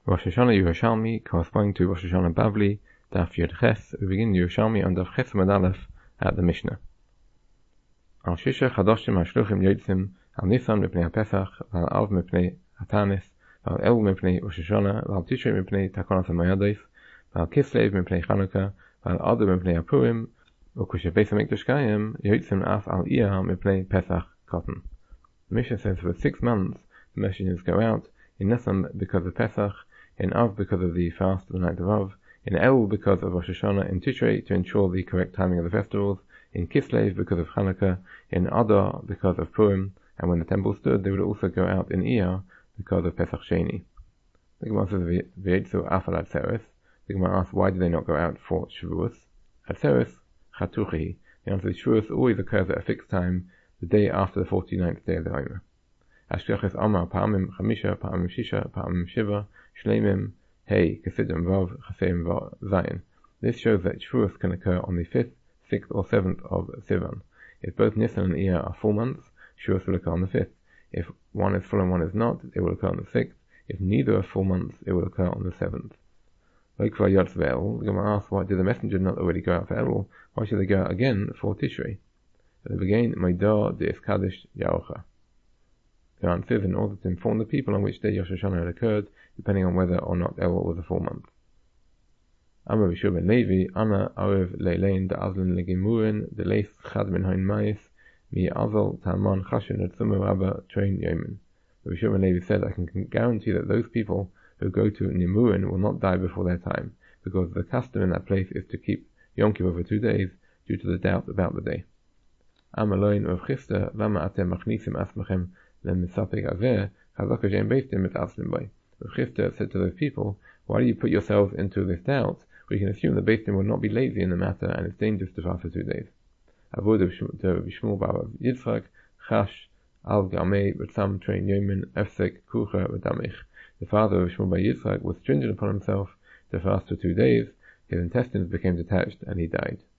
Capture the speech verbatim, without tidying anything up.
Rosh Hashanah Yerushalmi, corresponding to Rosh Hashanah Bavli, Daf Yud Ches. We begin Yerushalmi on Daf Ches Amud Aleph at the Mishnah. Al Shisha Chadoshim HaShluchim Yotzim, Al Nisan Mipnei HaPesach, Al Av Mipnei HaTanis, Al El Mipnei Rosh Hashanah, Al Tishrei Mipnei Takonas HaMayadis, Al Kislev Mipnei Chanukah, Al Adar Mipnei HaPurim, Ukushe Beis HaMikdash Kayim, Yotzim Af Al Iyah Mipnei Pesach Cotton. The Mishnah says for six months the messengers go out, in Nisan because of Pesach, in Av because of the fast of the night of Av, in El because of Rosh Hashanah, in Tishrei to ensure the correct timing of the festivals, in Kislev because of Chanukah, in Adar because of Purim, and when the temple stood they would also go out in Iyah because of Pesach Sheni. The Gemara says V'yetzu Afal Atzeres. The Gemara asks why do they not go out for Shavuos? Atzeres Chatuchi. The answer is Shavuos always occurs at a fixed time, the day after the forty-ninth day of the Omer. Ashkechas Amar Pa'amim Chamisha, Pa'amim Shisha, Pa'amim Shiva, Shleimim, Hey, Kesidim Vav, Chaseim Zayin. This shows that Shavuos can occur on the fifth, sixth, or seventh of Sivan. If both Nisan and Iyah are full months, Shavuos will occur on the fifth. If one is full and one is not, it will occur on the sixth. If neither are full months, it will occur on the seventh. Like for Yotz Ve'el, the Gemara asks why did the messenger not already go out for Elul? Why should they go out again for Tishrei? At the beginning, Maidah de Eskadish Yaocha. The answer is in order to inform the people on which day Rosh Hashanah had occurred, depending on whether or not Elul was a full month. Amar Bishur ben Levi, Ana Arev Leilein de Azlin Legimurin, de Leis Chad min Hain Mais, Mi Azal Taman Chashin et Sumer Rabba Train Yemen. Bishur ben Levi said, I can guarantee that those people who go to Nimurin will not die before their time, because the custom in that place is to keep Yom Kippur for two days due to the doubt about the day. Amar Loin Rav Chisda, Lama Atem Machnisim Asmachem Len Misapeg Aveh, Chazaka Jem Beistim et Aslim Bay. Rav Chisda said to those people, why do you put yourselves into this doubt? We can assume that Beistim will not be lazy in the matter and it's dangerous to fast for two days. Avod of Shmuel Bar Yitzchak, Chash, Al Gamei, Batsam Train Yemen, Efsek, Kucha, Vadamich. The father of Shmuel Bar Yitzchak was stringent upon himself to fast for two days. His intestines became detached and he died.